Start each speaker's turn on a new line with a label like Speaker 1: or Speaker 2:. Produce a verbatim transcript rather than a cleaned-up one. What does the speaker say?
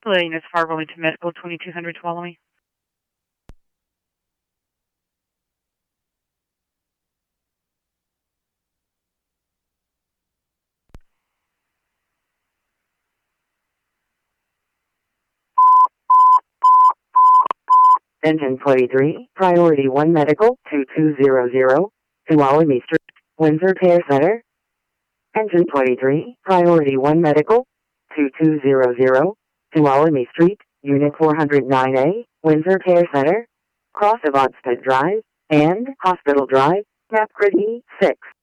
Speaker 1: Lane is Fargo into Medical, twenty-two hundred Tuolumne.
Speaker 2: Engine twenty-three, Priority one Medical, twenty-two hundred, Tuolumne Street, Windsor Care Center. Engine twenty-three, Priority one Medical, twenty-two hundred, Tuolumne Street, Unit four oh nine A, Windsor Care Center. Cross of Odstead Drive and Hospital Drive, Napcrit E six.